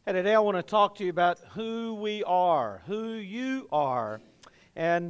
Hey, today I want to talk to you about who we are, who you are. And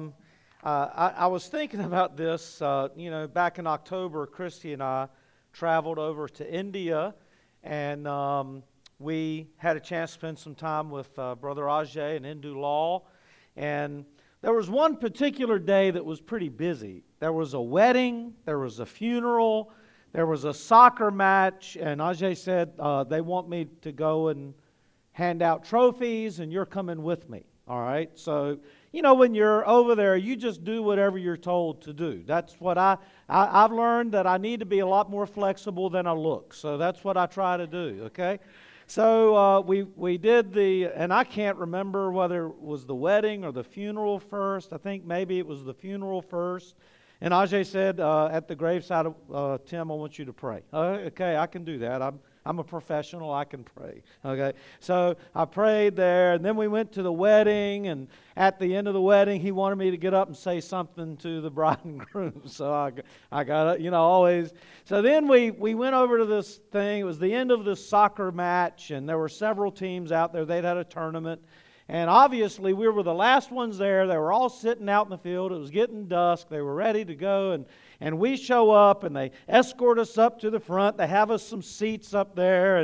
I was thinking about this, back in October, Christy and I traveled over to India, and we had a chance to spend some time with Brother Ajay and Indu Law. And there was one particular day that was pretty busy. There was a wedding, there was a funeral, there was a soccer match, and Ajay said, they want me to go and hand out trophies, and you're coming with me, all right? So, when you're over there, you just do whatever you're told to do. That's what I've learned, that I need to be a lot more flexible than I look. So that's what I try to do, okay? So we did and I can't remember whether it was the wedding or the funeral first. I think maybe it was the funeral first. And Ajay said at the graveside, Tim, I want you to pray. Okay, I can do that. I'm a professional. I can pray. Okay, so I prayed there, and then we went to the wedding. And at the end of the wedding, he wanted me to get up and say something to the bride and groom. So I got it, always. So then we went over to this thing. It was the end of this soccer match, and there were several teams out there. They'd had a tournament. And obviously, we were the last ones there. They were all sitting out in the field. It was getting dusk. They were ready to go. And we show up, and they escort us up to the front. They have us some seats up there.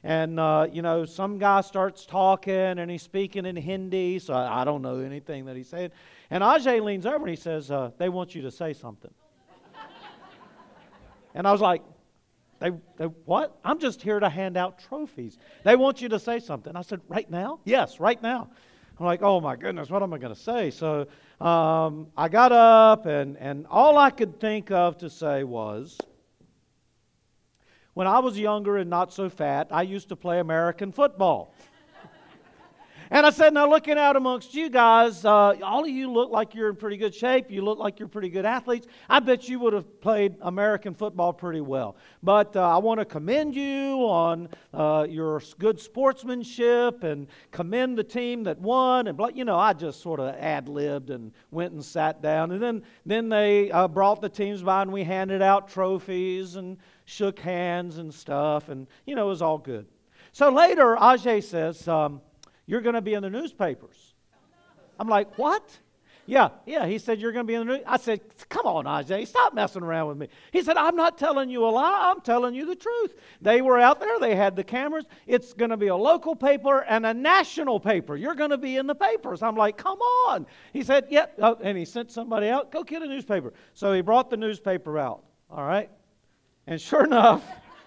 And some guy starts talking, and he's speaking in Hindi. So I don't know anything that he's saying. And Ajay leans over, and he says, they want you to say something. And I was like, They what? I'm just here to hand out trophies. They want you to say something. I said, right now? Yes, right now. I'm like, oh my goodness, what am I going to say? So I got up, and all I could think of to say was, when I was younger and not so fat, I used to play American football. And I said, now looking out amongst you guys, all of you look like you're in pretty good shape. You look like you're pretty good athletes. I bet you would have played American football pretty well. But I want to commend you on your good sportsmanship and commend the team that won. And I just sort of ad-libbed and went and sat down. And then they brought the teams by, and we handed out trophies and shook hands and stuff. And, it was all good. So later, Ajay says, you're going to be in the newspapers. I'm like, what? Yeah, he said, you're going to be in the news. I said, come on, Ajay, stop messing around with me. He said, I'm not telling you a lie, I'm telling you the truth. They were out there, they had the cameras. It's going to be a local paper and a national paper. You're going to be in the papers. I'm like, come on. He said, yeah, and he sent somebody out, go get a newspaper. So he brought the newspaper out, all right? And sure enough,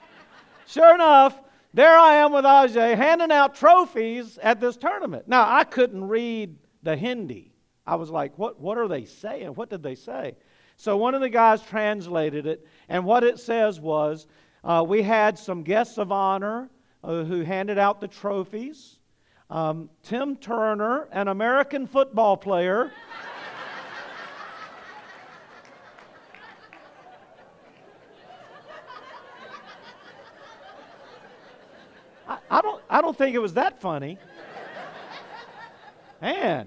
there I am with Ajay handing out trophies at this tournament. Now, I couldn't read the Hindi. I was like, what are they saying? What did they say? So one of the guys translated it, and what it says was, we had some guests of honor who handed out the trophies. Tim Turner, an American football player, I don't think it was that funny. Man.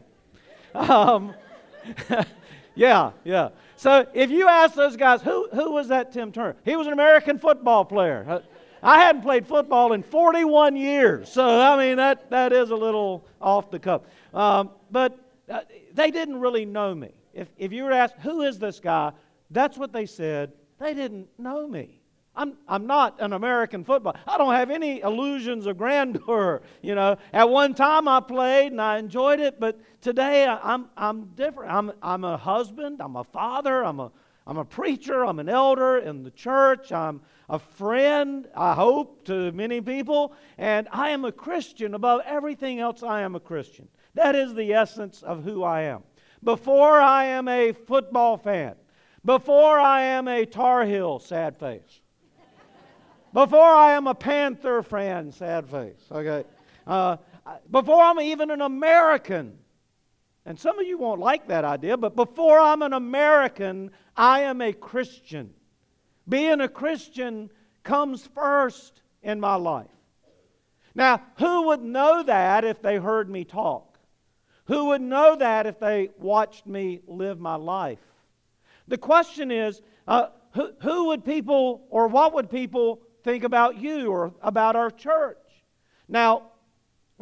Yeah. So if you ask those guys, who was that Tim Turner? He was an American football player. I hadn't played football in 41 years. So, that is a little off the cuff. But they didn't really know me. If you were asked, who is this guy? That's what they said. They didn't know me. I'm not an American football. I don't have any illusions of grandeur. At one time I played and I enjoyed it, but today I'm different. I'm a husband. I'm a father. I'm a preacher. I'm an elder in the church. I'm a friend, I hope, to many people, and I am a Christian. Above everything else, I am a Christian. That is the essence of who I am. Before I am a football fan. Before I am a Tar Heel, sad face. Before I am a Panther fan, sad face, okay? Before I'm even an American, and some of you won't like that idea, but before I'm an American, I am a Christian. Being a Christian comes first in my life. Now, who would know that if they heard me talk? Who would know that if they watched me live my life? The question is, who would people, or what would people think about you or about our church? Now,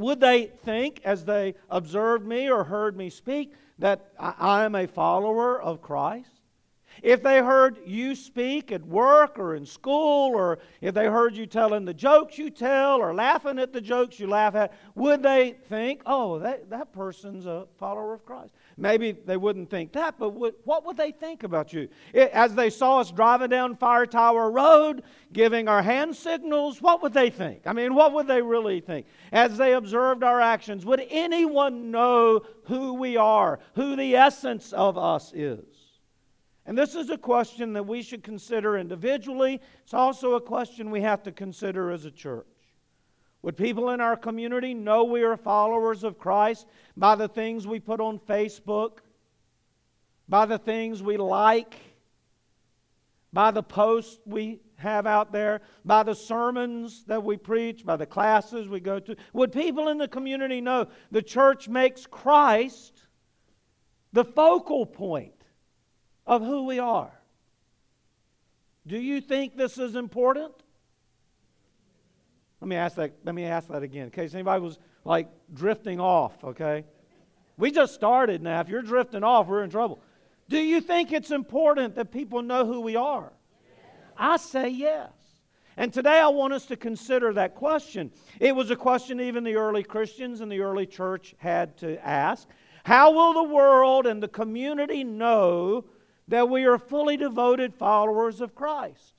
Would they think, as they observed me or heard me speak, that I am a follower of Christ? If they heard you speak at work or in school, or if they heard you telling the jokes you tell or laughing at the jokes you laugh at, would they think, oh, that person's a follower of Christ? Maybe they wouldn't think that, but what would they think about you? As they saw us driving down Fire Tower Road, giving our hand signals, what would they think? I mean, what would they really think? As they observed our actions, would anyone know who we are, who the essence of us is? And this is a question that we should consider individually. It's also a question we have to consider as a church. Would people in our community know we are followers of Christ by the things we put on Facebook, by the things we like, by the posts we have out there, by the sermons that we preach, by the classes we go to? Would people in the community know the church makes Christ the focal point of who we are? Do you think this is important? Let me ask that again, in case anybody was like drifting off, okay? We just started now. If you're drifting off, we're in trouble. Do you think it's important that people know who we are? Yes. I say yes. And today I want us to consider that question. It was a question even the early Christians and the early church had to ask. How will the world and the community know that we are fully devoted followers of Christ?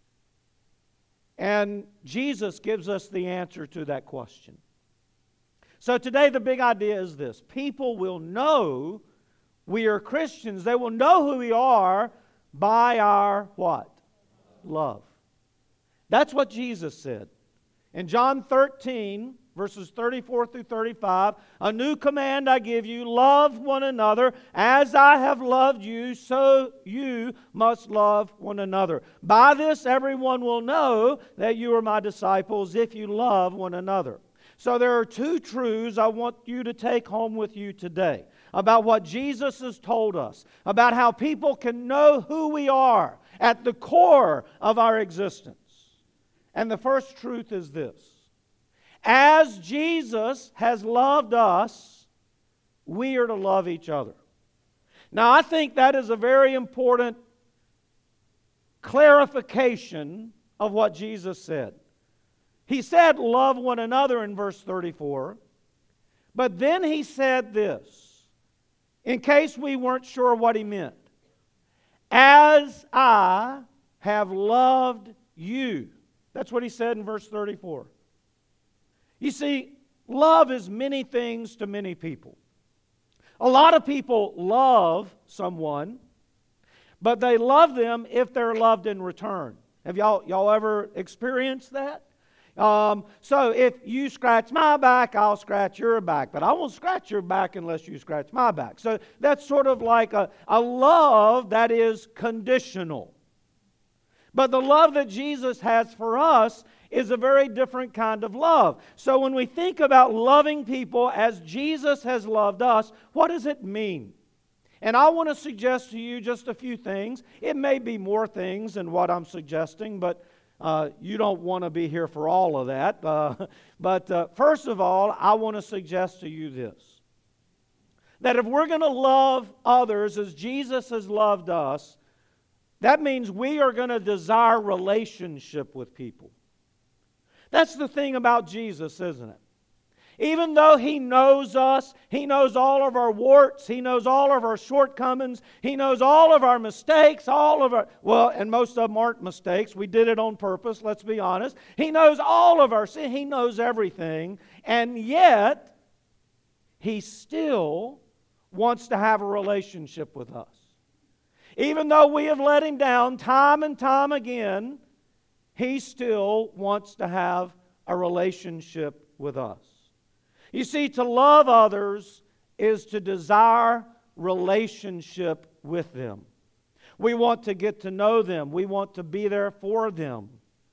And Jesus gives us the answer to that question. So today the big idea is this. People will know we are Christians. They will know who we are by our what? Love. That's what Jesus said. In John 13, verses 34 through 35, a new command I give you, love one another. As I have loved you, so you must love one another. By this everyone will know that you are my disciples if you love one another. So there are two truths I want you to take home with you today about what Jesus has told us, about how people can know who we are at the core of our existence. And the first truth is this. As Jesus has loved us, we are to love each other. Now, I think that is a very important clarification of what Jesus said. He said, love one another in verse 34, but then he said this, in case we weren't sure what he meant. As I have loved you. That's what he said in verse 34. You see, love is many things to many people. A lot of people love someone, but they love them if they're loved in return. Have y'all ever experienced that? So if you scratch my back, I'll scratch your back. But I won't scratch your back unless you scratch my back. So that's sort of like a love that is conditional. But the love that Jesus has for us is a very different kind of love. So when we think about loving people as Jesus has loved us, what does it mean? And I want to suggest to you just a few things. It may be more things than what I'm suggesting, but you don't want to be here for all of that. But first of all, I want to suggest to you this. That if we're going to love others as Jesus has loved us, that means we are going to desire relationship with people. That's the thing about Jesus, isn't it? Even though He knows us, He knows all of our warts, He knows all of our shortcomings, He knows all of our mistakes, and most of them aren't mistakes. We did it on purpose, let's be honest. He knows all of our sin, He knows everything, and yet He still wants to have a relationship with us. Even though we have let Him down time and time again, He still wants to have a relationship with us. You see, to love others is to desire relationship with them. We want to get to know them. We want to be there for them.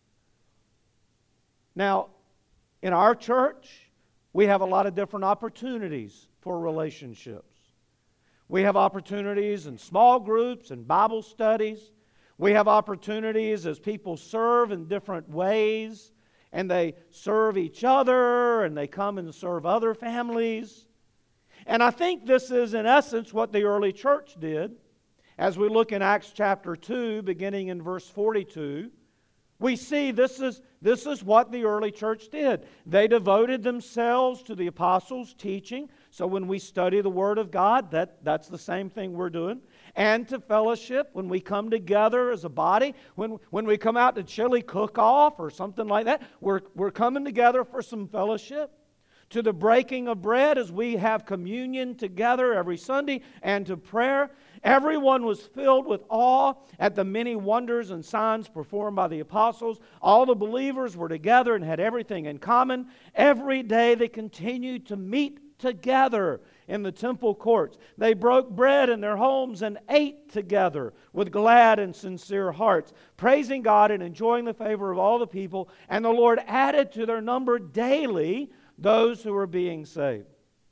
Now, in our church, we have a lot of different opportunities for relationships. We have opportunities in small groups and Bible studies. We have opportunities as people serve in different ways. and they serve each other, and they come and serve other families. And I think this is, in essence, what the early church did. As we look in Acts chapter 2, beginning in verse 42, we see this is what the early church did. They devoted themselves to the apostles' teaching. So when we study the Word of God, that's the same thing we're doing. And to fellowship, when we come together as a body, when we come out to chili cook-off or something like that, we're coming together for some fellowship. To the breaking of bread as we have communion together every Sunday, and to prayer. Everyone was filled with awe at the many wonders and signs performed by the apostles. All the believers were together and had everything in common. Every day they continued to meet together in the temple courts. They broke bread in their homes and ate together with glad and sincere hearts, praising God and enjoying the favor of all the people. And the Lord added to their number daily those who were being saved.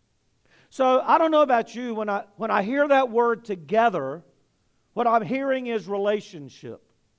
So I don't know about you, when I hear that word together, what I'm hearing is relationship.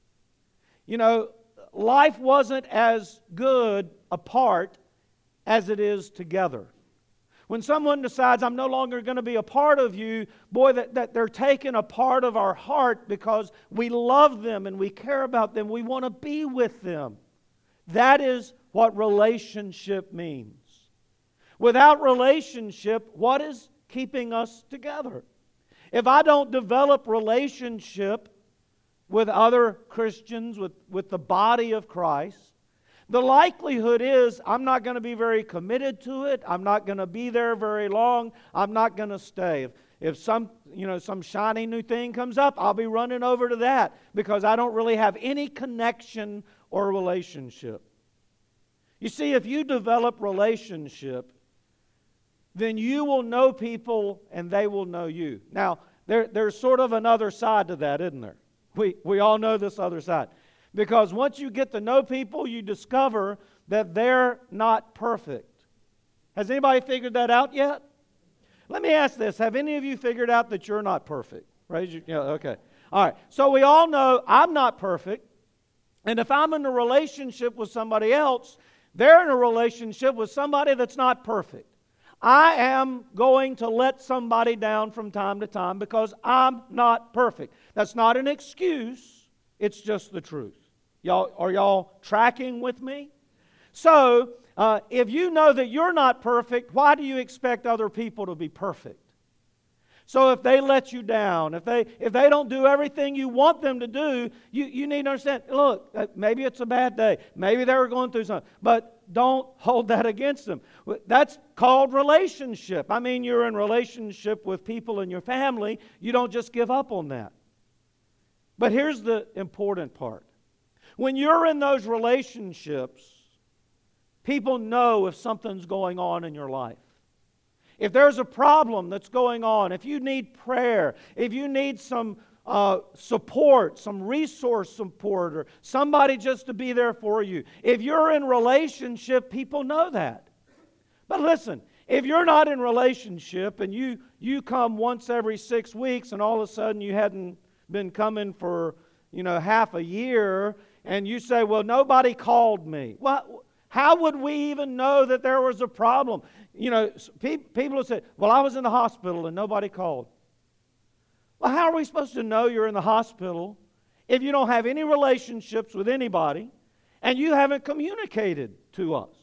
You know, life wasn't as good apart as it is together. When someone decides, I'm no longer going to be a part of you, boy, that they're taking a part of our heart because we love them and we care about them. We want to be with them. That is what relationship means. Without relationship, what is keeping us together? If I don't develop relationship with other Christians, with the body of Christ, the likelihood is I'm not going to be very committed to it. I'm not going to be there very long. I'm not going to stay. If some shiny new thing comes up, I'll be running over to that because I don't really have any connection or relationship. You see, if you develop relationship, then you will know people and they will know you. Now, there's sort of another side to that, isn't there? We all know this other side. Because once you get to know people, you discover that they're not perfect. Has anybody figured that out yet? Let me ask this. Have any of you figured out that you're not perfect? Raise your, okay. All right. So we all know I'm not perfect. And if I'm in a relationship with somebody else, they're in a relationship with somebody that's not perfect. I am going to let somebody down from time to time because I'm not perfect. That's not an excuse. It's just the truth. Are y'all tracking with me? So, if you know that you're not perfect, why do you expect other people to be perfect? So if they let you down, if they don't do everything you want them to do, you need to understand, look, maybe it's a bad day. Maybe they were going through something. But don't hold that against them. That's called relationship. I mean, you're in relationship with people in your family. You don't just give up on that. But here's the important part. When you're in those relationships, people know if something's going on in your life. If there's a problem that's going on, if you need prayer, if you need some support, some resource support, or somebody just to be there for you. If you're in relationship, people know that. But listen, if you're not in relationship and you come once every 6 weeks and all of a sudden you hadn't been coming for half a year and you say, well, nobody called me. Well, how would we even know that there was a problem? People have said, well, I was in the hospital and nobody called. Well, how are we supposed to know you're in the hospital if you don't have any relationships with anybody and you haven't communicated to us?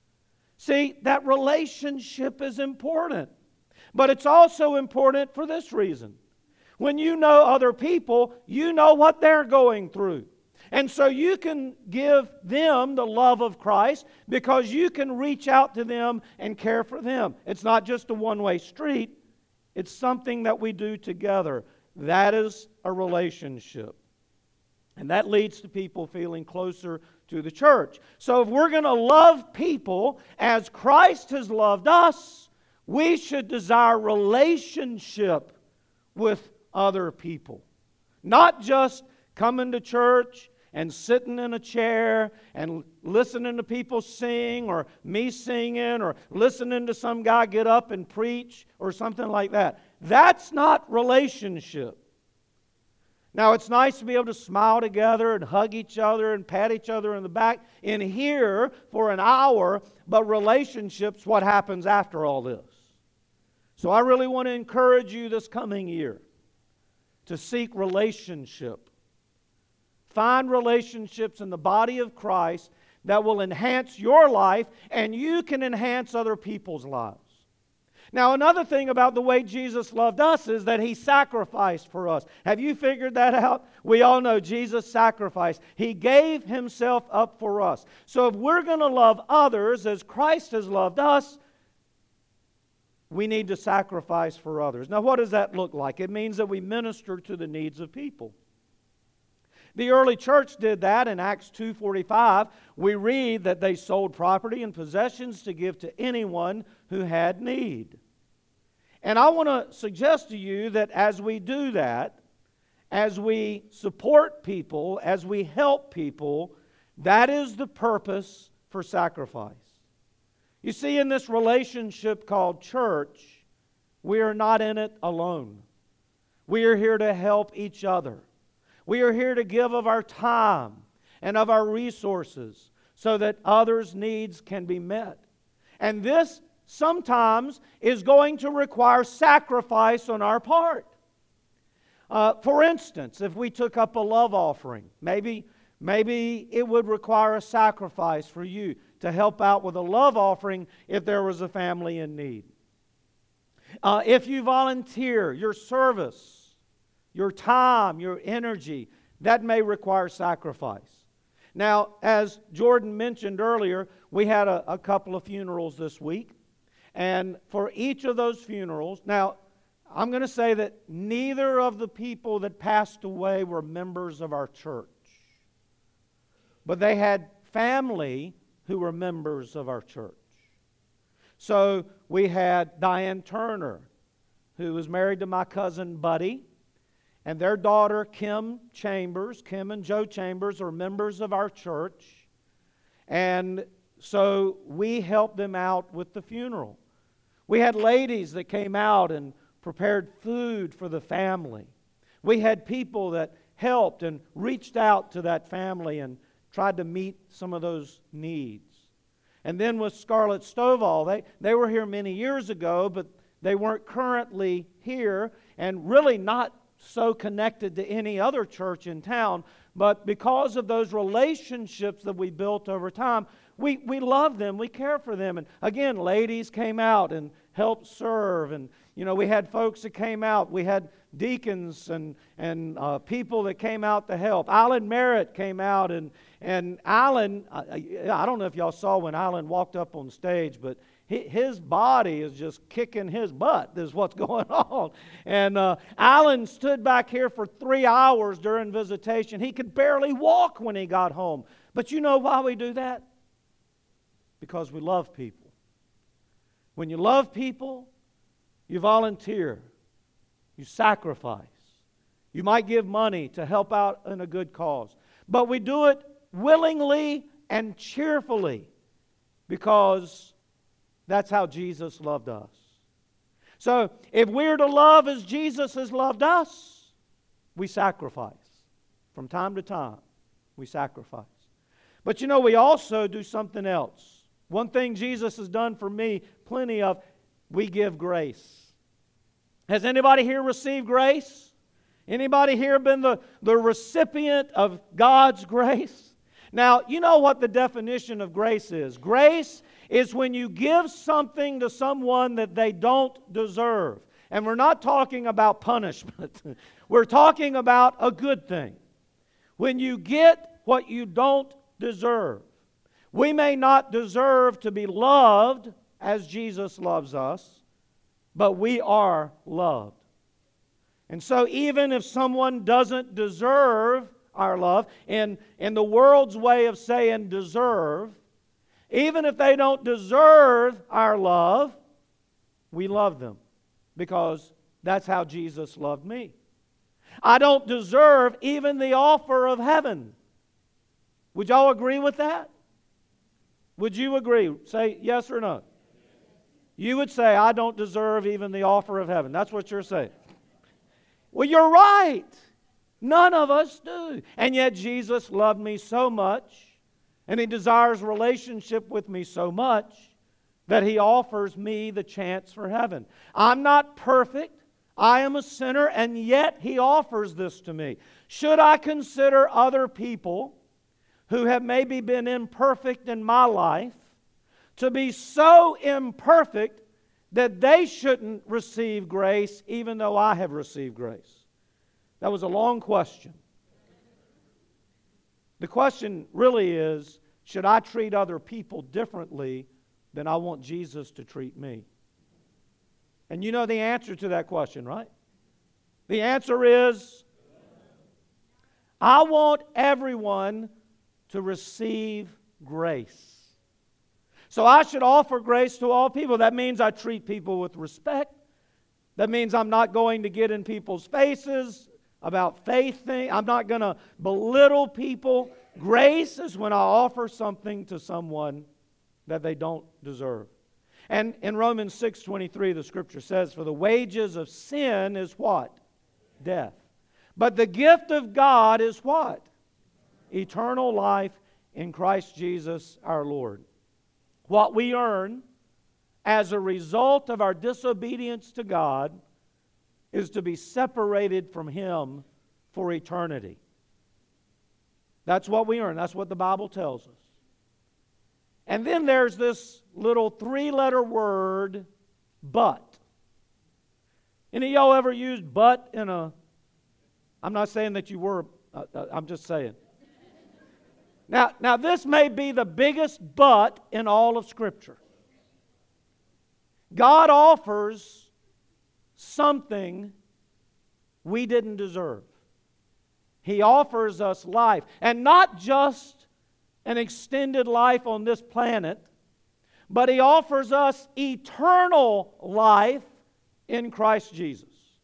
See, that relationship is important. But it's also important for this reason. When you know other people, you know what they're going through. And so you can give them the love of Christ because you can reach out to them and care for them. It's not just a one-way street. It's something that we do together. That is a relationship. And that leads to people feeling closer to the church. So if we're going to love people as Christ has loved us, we should desire relationship with other people. Not just coming to church and sitting in a chair and listening to people sing or me singing or listening to some guy get up and preach or something like that. That's not relationship. Now, it's nice to be able to smile together and hug each other and pat each other in the back in here for an hour, but relationships, what happens after all this? So I really want to encourage you this coming year to seek relationship. Find relationships in the body of Christ that will enhance your life, and you can enhance other people's lives. Now, another thing about the way Jesus loved us is that He sacrificed for us. Have you figured that out? We all know Jesus sacrificed. He gave Himself up for us. So if we're going to love others as Christ has loved us, we need to sacrifice for others. Now, what does that look like? It means that we minister to the needs of people. The early church did that in Acts 2:45. We read that they sold property and possessions to give to anyone who had need. And I want to suggest to you that as we do that, as we support people, as we help people, that is the purpose for sacrifice. You see, in this relationship called church, we are not in it alone. We are here to help each other. We are here to give of our time and of our resources so that others' needs can be met. And this sometimes is going to require sacrifice on our part. For instance, if we took up a love offering, maybe it would require a sacrifice for you to help out with a love offering if there was a family in need. If you volunteer your service, your time, your energy, that may require sacrifice. Now, as Jordan mentioned earlier, we had a couple of funerals this week. And for each of those funerals, now, I'm going to say that neither of the people that passed away were members of our church. But they had family who were members of our church. So we had Diane Turner, who was married to my cousin Buddy, and their daughter Kim and Joe Chambers are members of our church. And so we helped them out with the funeral. We had ladies that came out and prepared food for the family. We had people that helped and reached out to that family and tried to meet some of those needs. And then with Scarlett Stovall, they were here many years ago, but they weren't currently here and really not so connected to any other church in town. But because of those relationships that we built over time, we love them, we care for them. And again, ladies came out and helped serve. And, we had folks that came out. We had deacons and people that came out to help. Alan Merritt came out. And Alan, I don't know if y'all saw when Alan walked up on stage, but his body is just kicking his butt, is what's going on. And Alan stood back here for 3 hours during visitation. He could barely walk when he got home. But you know why we do that? Because we love people. When you love people, you volunteer. You sacrifice. You might give money to help out in a good cause. But we do it willingly and cheerfully because that's how Jesus loved us. So if we're to love as Jesus has loved us, we sacrifice. From time to time, we sacrifice. But we also do something else. One thing Jesus has done for me, plenty of, we give grace. Has anybody here received grace? Anybody here been the recipient of God's grace? Now, you know what the definition of grace is. Grace is when you give something to someone that they don't deserve. And we're not talking about punishment. We're talking about a good thing. When you get what you don't deserve. We may not deserve to be loved as Jesus loves us, but we are loved. And so even if someone doesn't deserve our love, in the world's way of saying deserve, even if they don't deserve our love, we love them because that's how Jesus loved me. I don't deserve even the offer of heaven. Would y'all agree with that? Would you agree? Say yes or no. You would say, I don't deserve even the offer of heaven. That's what you're saying. Well, you're right. None of us do. And yet Jesus loved me so much, and He desires relationship with me so much, that He offers me the chance for heaven. I'm not perfect. I am a sinner, and yet He offers this to me. Should I consider other people who have maybe been imperfect in my life to be so imperfect that they shouldn't receive grace even though I have received grace? That was a long question. The question really is, should I treat other people differently than I want Jesus to treat me? And you know the answer to that question, right? The answer is, I want everyone to receive grace. So I should offer grace to all people. That means I treat people with respect. That means I'm not going to get in people's faces about faith things. I'm not going to belittle people. Grace is when I offer something to someone that they don't deserve. And in Romans 6:23, the Scripture says, "For the wages of sin is what? Death. But the gift of God is what? Eternal life in Christ Jesus our Lord." What we earn as a result of our disobedience to God is to be separated from Him for eternity. That's what we earn. That's what the Bible tells us. And then there's this little 3-letter word, but. Any of y'all ever used but in a... I'm not saying that you were, I'm just saying. Now this may be the biggest but in all of Scripture. God offers something we didn't deserve. He offers us life. And not just an extended life on this planet, but He offers us eternal life in Christ Jesus.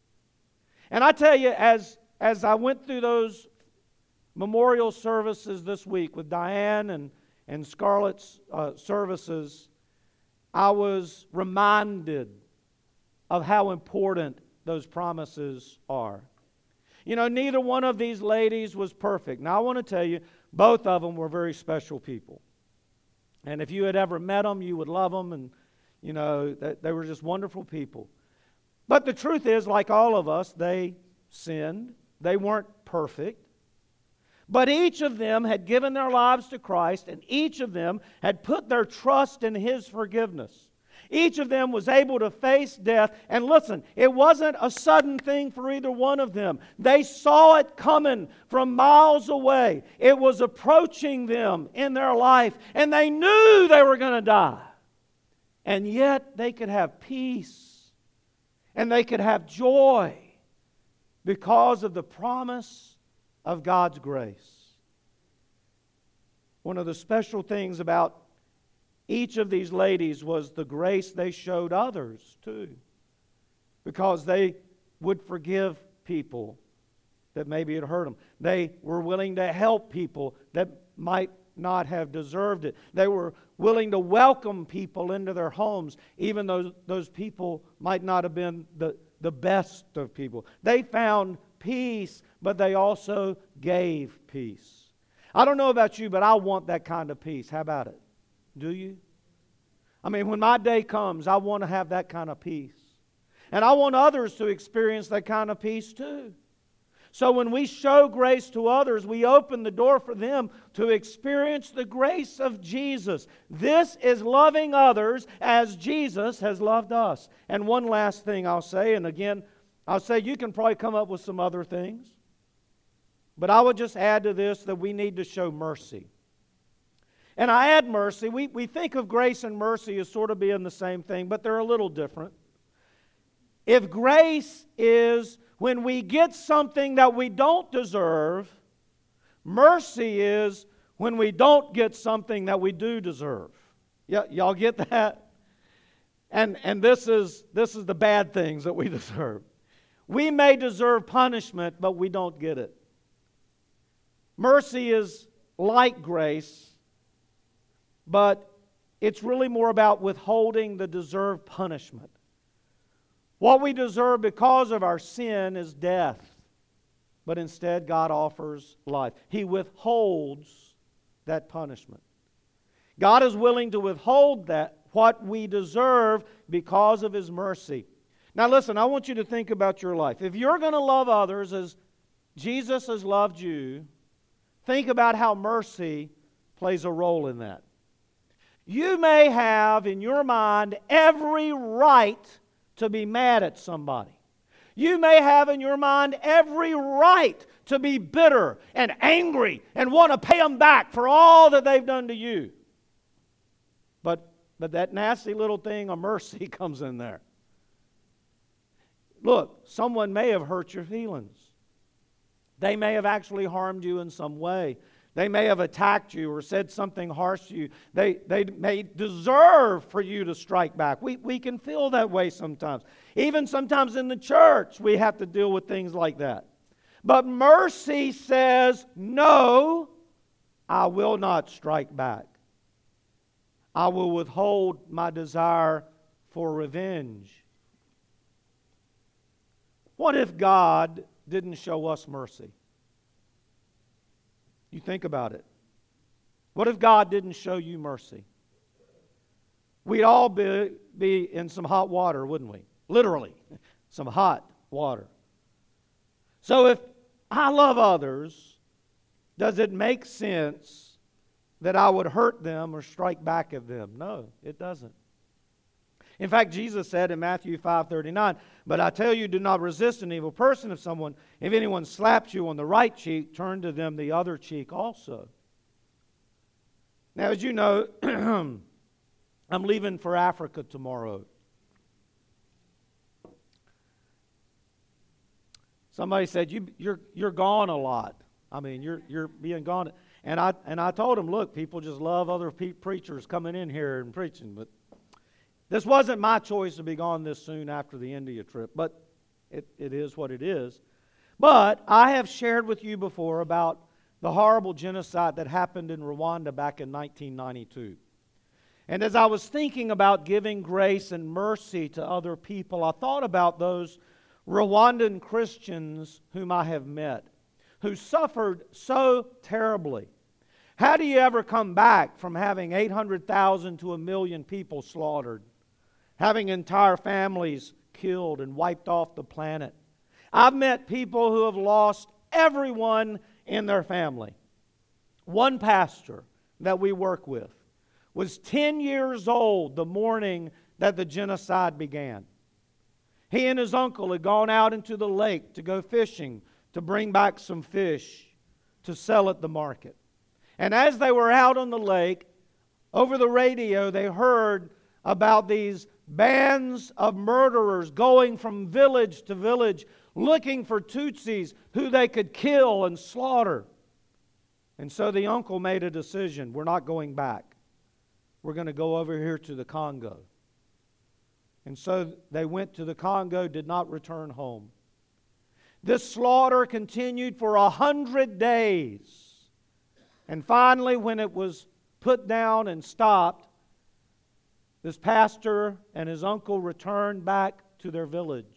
And I tell you, as I went through those memorial services this week with Diane and Scarlett's services, I was reminded of how important those promises are. You know, neither one of these ladies was perfect. Now, I want to tell you, both of them were very special people. And if you had ever met them, you would love them, and, you know, they were just wonderful people. But the truth is, like all of us, they sinned. They weren't perfect. But each of them had given their lives to Christ, and each of them had put their trust in His forgiveness. Each of them was able to face death. And listen, it wasn't a sudden thing for either one of them. They saw it coming from miles away. It was approaching them in their life, and they knew they were going to die. And yet they could have peace, and they could have joy because of the promise of God's grace. One of the special things about each of these ladies was the grace they showed others too, because they would forgive people that maybe had hurt them. They were willing to help people that might not have deserved it. They were willing to welcome people into their homes, even though those people might not have been the best of people. They found peace, but they also gave peace. I don't know about you, but I want that kind of peace. How about it? Do you? I mean, when my day comes, I want to have that kind of peace. And I want others to experience that kind of peace too. So when we show grace to others, we open the door for them to experience the grace of Jesus. This is loving others as Jesus has loved us. And one last thing I'll say, and again, I'll say you can probably come up with some other things. But I would just add to this that we need to show mercy. And I add mercy. We think of grace and mercy as sort of being the same thing, but they're a little different. If grace is when we get something that we don't deserve, mercy is when we don't get something that we do deserve. Y'all get that? And this is the bad things that we deserve. We may deserve punishment, but we don't get it. Mercy is like grace, but it's really more about withholding the deserved punishment. What we deserve because of our sin is death. but instead God offers life. He withholds that punishment. God is willing to withhold that, what we deserve, because of His mercy. Now listen, I want you to think about your life. If you're going to love others as Jesus has loved you, think about how mercy plays a role in that. You may have in your mind every right to be mad at somebody. You may have in your mind every right to be bitter and angry and want to pay them back for all that they've done to you. But that nasty little thing of mercy comes in there. Look, someone may have hurt your feelings. They may have actually harmed you in some way. They may have attacked you or said something harsh to you. They may deserve for you to strike back. We can feel that way sometimes. Even sometimes in the church, we have to deal with things like that. But mercy says, no, I will not strike back. I will withhold my desire for revenge. What if God didn't show us mercy? You think about it. What if God didn't show you mercy? We'd all be in some hot water, wouldn't we? Literally, some hot water. So if I love others, does it make sense that I would hurt them or strike back at them? No, it doesn't. In fact, Jesus said in Matthew 5:39, "But I tell you, do not resist an evil person. If anyone slaps you on the right cheek, turn to them the other cheek also." Now, as you know, I'm leaving for Africa tomorrow. Somebody said, you're gone a lot. I mean, you're being gone. And I told them, look, people just love other preachers coming in here and preaching, but this wasn't my choice to be gone this soon after the India trip, but it is what it is. But I have shared with you before about the horrible genocide that happened in Rwanda back in 1992. And as I was thinking about giving grace and mercy to other people, I thought about those Rwandan Christians whom I have met, who suffered so terribly. How do you ever come back from having 800,000 to 1 million people slaughtered? Having entire families killed and wiped off the planet. I've met people who have lost everyone in their family. One pastor that we work with was 10 years old the morning that the genocide began. He and his uncle had gone out into the lake to go fishing, to bring back some fish to sell at the market. And as they were out on the lake, over the radio they heard about these bands of murderers going from village to village looking for Tutsis who they could kill and slaughter. And so the uncle made a decision. We're not going back. We're going to go over here to the Congo. And so they went to the Congo, did not return home. This slaughter continued for 100 days. And finally, when it was put down and stopped, this pastor and his uncle returned back to their village.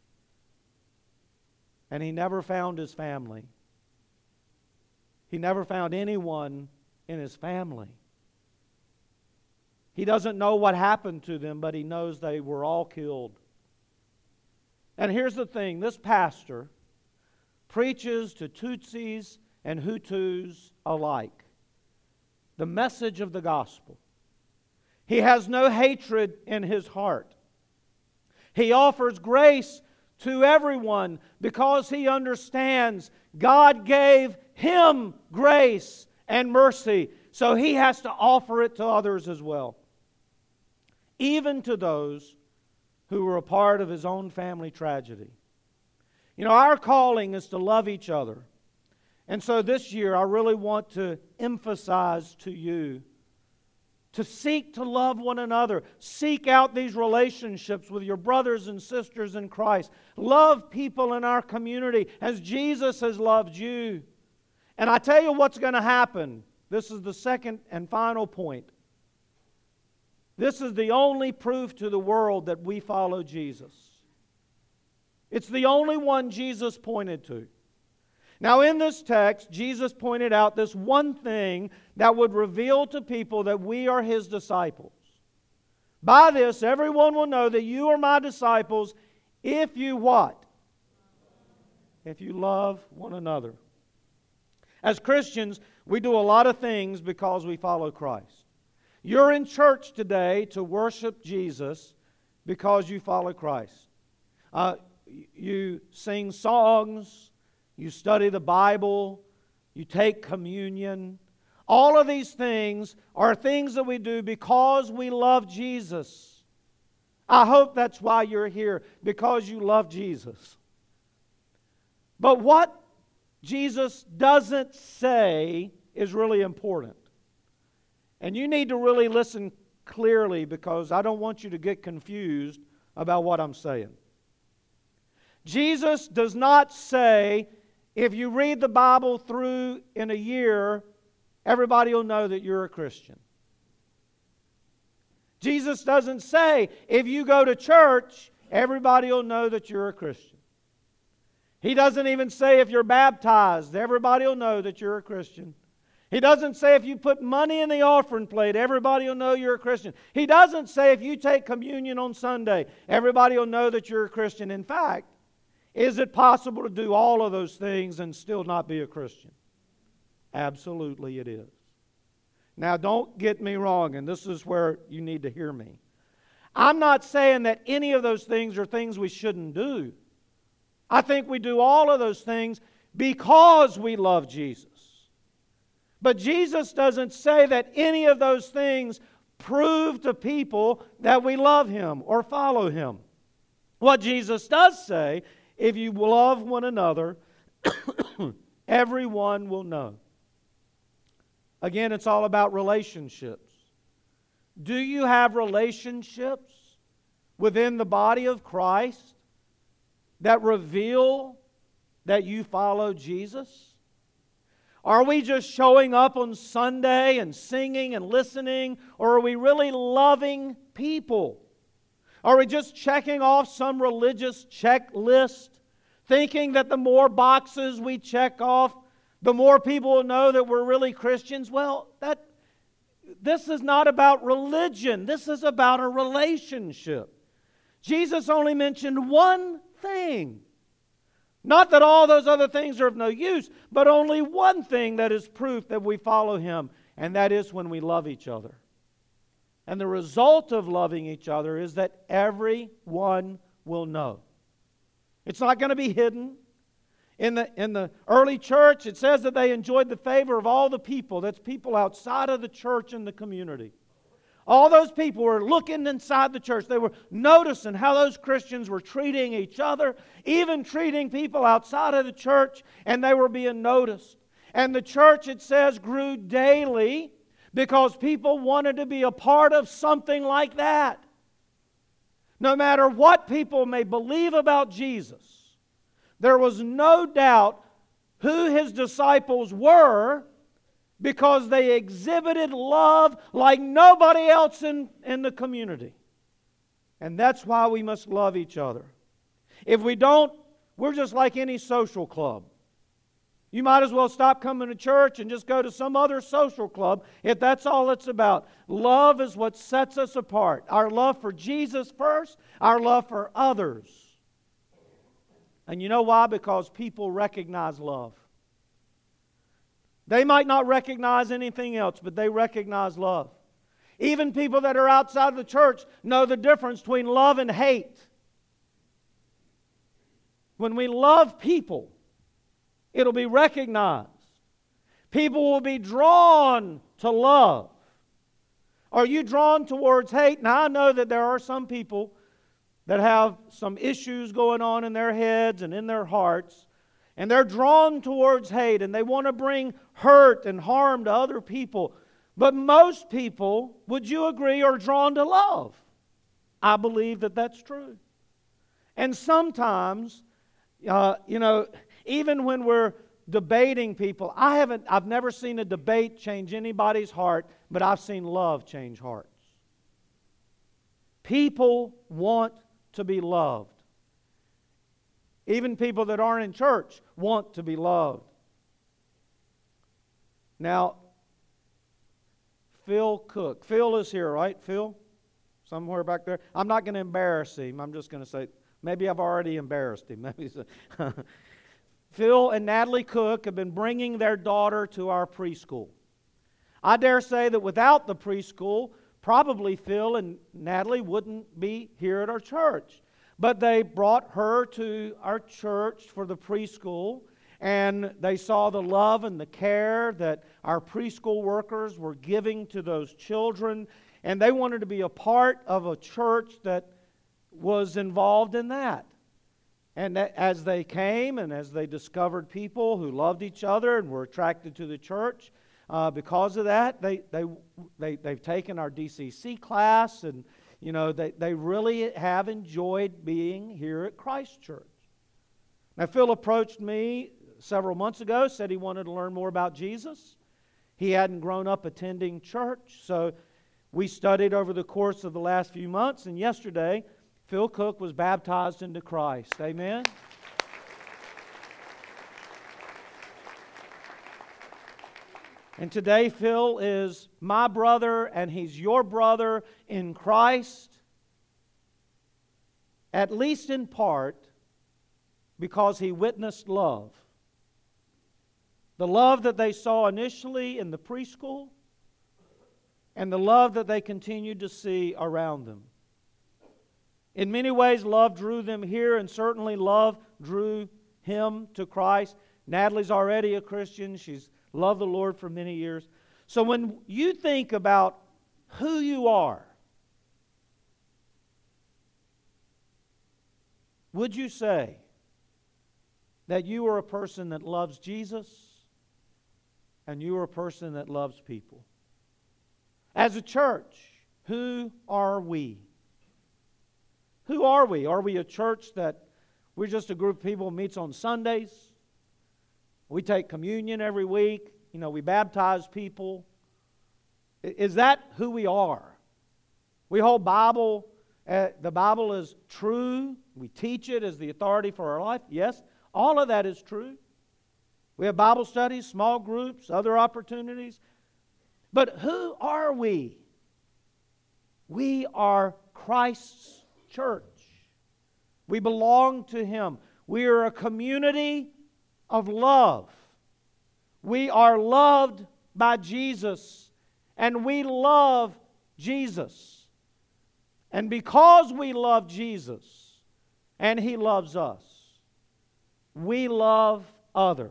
And he never found his family. He never found anyone in his family. He doesn't know what happened to them, but he knows they were all killed. And here's the thing, this pastor preaches to Tutsis and Hutus alike the message of the gospel. He has no hatred in his heart. He offers grace to everyone because he understands God gave him grace and mercy, so he has to offer it to others as well, even to those who were a part of his own family tragedy. You know, our calling is to love each other. And so this year I really want to emphasize to you to seek to love one another. Seek out these relationships with your brothers and sisters in Christ. Love people in our community as Jesus has loved you. And I tell you what's going to happen. This is the second and final point. This is the only proof to the world that we follow Jesus. It's the only one Jesus pointed to. Now, in this text, Jesus pointed out this one thing that would reveal to people that we are His disciples. By this, everyone will know that you are my disciples if you what? If you love one another. As Christians, we do a lot of things because we follow Christ. You're in church today to worship Jesus because you follow Christ. You sing songs, you study the Bible, you take communion. All of these things are things that we do because we love Jesus. I hope that's why you're here, because you love Jesus. But what Jesus doesn't say is really important. And you need to really listen clearly, because I don't want you to get confused about what I'm saying. Jesus does not say, if you read the Bible through in a year, everybody will know that you're a Christian. Jesus doesn't say, if you go to church, everybody will know that you're a Christian. He doesn't even say, if you're baptized, everybody will know that you're a Christian. He doesn't say, if you put money in the offering plate, everybody will know you're a Christian. He doesn't say, if you take communion on Sunday, everybody will know that you're a Christian. In fact, is it possible to do all of those things and still not be a Christian? Absolutely it is. Now, don't get me wrong, and this is where you need to hear me. I'm not saying that any of those things are things we shouldn't do. I think we do all of those things because we love Jesus. But Jesus doesn't say that any of those things prove to people that we love Him or follow Him. What Jesus does say, if you love one another, everyone will know. Again, it's all about relationships. Do you have relationships within the body of Christ that reveal that you follow Jesus? Are we just showing up on Sunday and singing and listening, or are we really loving people? Are we just checking off some religious checklist, thinking that the more boxes we check off, the more people will know that we're really Christians? Well, this is not about religion. This is about a relationship. Jesus only mentioned one thing. Not that all those other things are of no use, but only one thing that is proof that we follow Him, and that is when we love each other. And the result of loving each other is that everyone will know. It's not going to be hidden. In the early church, it says that they enjoyed the favor of all the people. That's people outside of the church and the community. All those people were looking inside the church. They were noticing how those Christians were treating each other, even treating people outside of the church, and they were being noticed. And the church, it says, grew daily because people wanted to be a part of something like that. No matter what people may believe about Jesus, there was no doubt who His disciples were, because they exhibited love like nobody else in the community. And that's why we must love each other. If we don't, we're just like any social club. You might as well stop coming to church and just go to some other social club if that's all it's about. Love is what sets us apart. Our love for Jesus first, our love for others. And you know why? Because people recognize love. They might not recognize anything else, but they recognize love. Even people that are outside the church know the difference between love and hate. When we love people, it'll be recognized. People will be drawn to love. Are you drawn towards hate? Now, I know that there are some people that have some issues going on in their heads and in their hearts, and they're drawn towards hate, and they want to bring hurt and harm to other people. But most people, would you agree, are drawn to love? I believe that that's true. And sometimes, even when we're debating people, I've never seen a debate change anybody's heart, but I've seen love change hearts. People want to be loved. Even people that aren't in church want to be loved. Now, Phil Cook. Phil is here, right? Phil? Somewhere back there. I'm not going to embarrass him. I'm just going to say, maybe I've already embarrassed him. Maybe Phil and Natalie Cook have been bringing their daughter to our preschool. I dare say that without the preschool, probably Phil and Natalie wouldn't be here at our church. But they brought her to our church for the preschool, and they saw the love and the care that our preschool workers were giving to those children, and they wanted to be a part of a church that was involved in that. And as they came and as they discovered people who loved each other and were attracted to the church, because of that, they've taken our DCC class, and they really have enjoyed being here at Christ Church. Now, Phil approached me several months ago, said he wanted to learn more about Jesus. He hadn't grown up attending church, so we studied over the course of the last few months, and yesterday, Phil Cook was baptized into Christ. Amen? And today, Phil is my brother, and he's your brother in Christ, at least in part, because he witnessed love. The love that they saw initially in the preschool, and the love that they continued to see around them. In many ways, love drew them here, and certainly love drew him to Christ. Natalie's already a Christian. She's loved the Lord for many years. So when you think about who you are, would you say that you are a person that loves Jesus and you are a person that loves people? As a church, who are we? Who are we? Are we a church that we're just a group of people who meets on Sundays? We take communion every week. We baptize people. Is that who we are? We hold Bible. The Bible is true. We teach it as the authority for our life. Yes, all of that is true. We have Bible studies, small groups, other opportunities. But who are we? We are Christ's church. We belong to Him. We are a community of love. We are loved by Jesus, and we love Jesus. And because we love Jesus, and He loves us, we love others.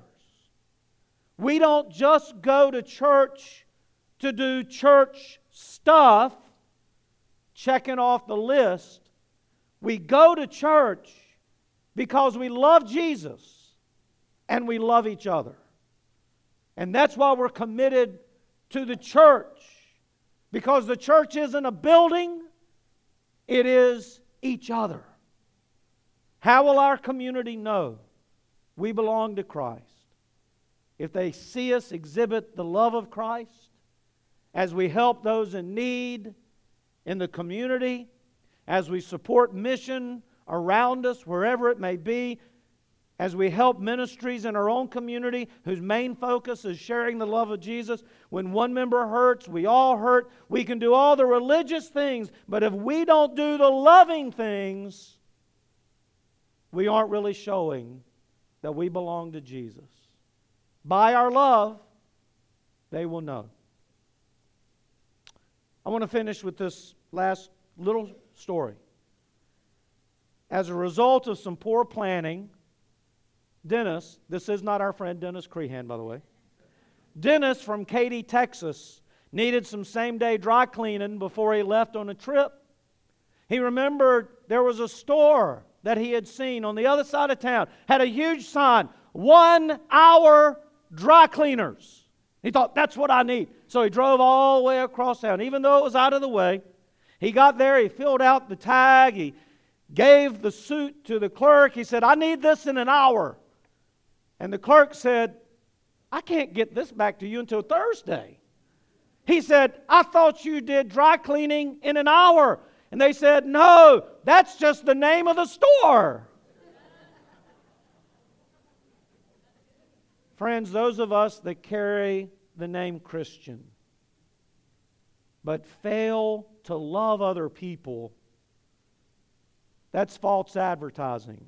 We don't just go to church to do church stuff, checking off the list. We go to church because we love Jesus and we love each other. And that's why we're committed to the church. Because the church isn't a building, it is each other. How will our community know we belong to Christ? If they see us exhibit the love of Christ as we help those in need in the community, as we support mission around us, wherever it may be, as we help ministries in our own community whose main focus is sharing the love of Jesus. When one member hurts, we all hurt. We can do all the religious things, but if we don't do the loving things, we aren't really showing that we belong to Jesus. By our love, they will know. I want to finish with this last little story. As a result of some poor planning, Dennis, this is not our friend Dennis Crehan, by the way. Dennis from Katy, Texas, needed some same-day dry cleaning before he left on a trip. He remembered there was a store that he had seen on the other side of town, had a huge sign, 1 hour dry cleaners. He thought, that's what I need. So he drove all the way across town, even though it was out of the way. He got there, he filled out the tag, he gave the suit to the clerk. He said, I need this in an hour. And the clerk said, I can't get this back to you until Thursday. He said, I thought you did dry cleaning in an hour. And they said, no, that's just the name of the store. Friends, those of us that carry the name Christian, but fail to love other people, that's false advertising.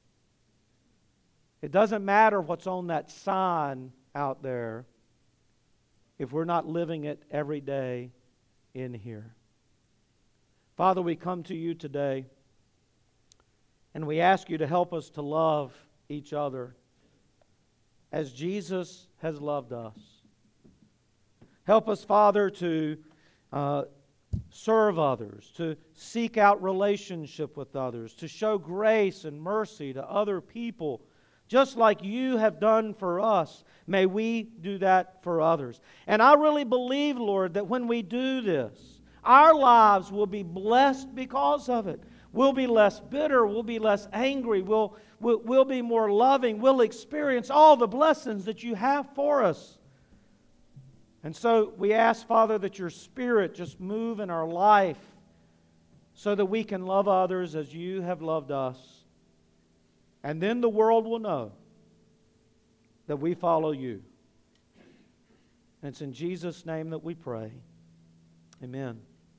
It doesn't matter what's on that sign out there if we're not living it every day in here. Father, we come to you today and we ask you to help us to love each other as Jesus has loved us. Help us, Father, to serve others, to seek out relationship with others, to show grace and mercy to other people, just like you have done for us. May we do that for others. And I really believe, Lord, that when we do this, our lives will be blessed because of it. We'll be less bitter. We'll be less angry. We'll be more loving. We'll experience all the blessings that you have for us. And so we ask, Father, that your Spirit just move in our life so that we can love others as you have loved us. And then the world will know that we follow you. And it's in Jesus' name that we pray. Amen.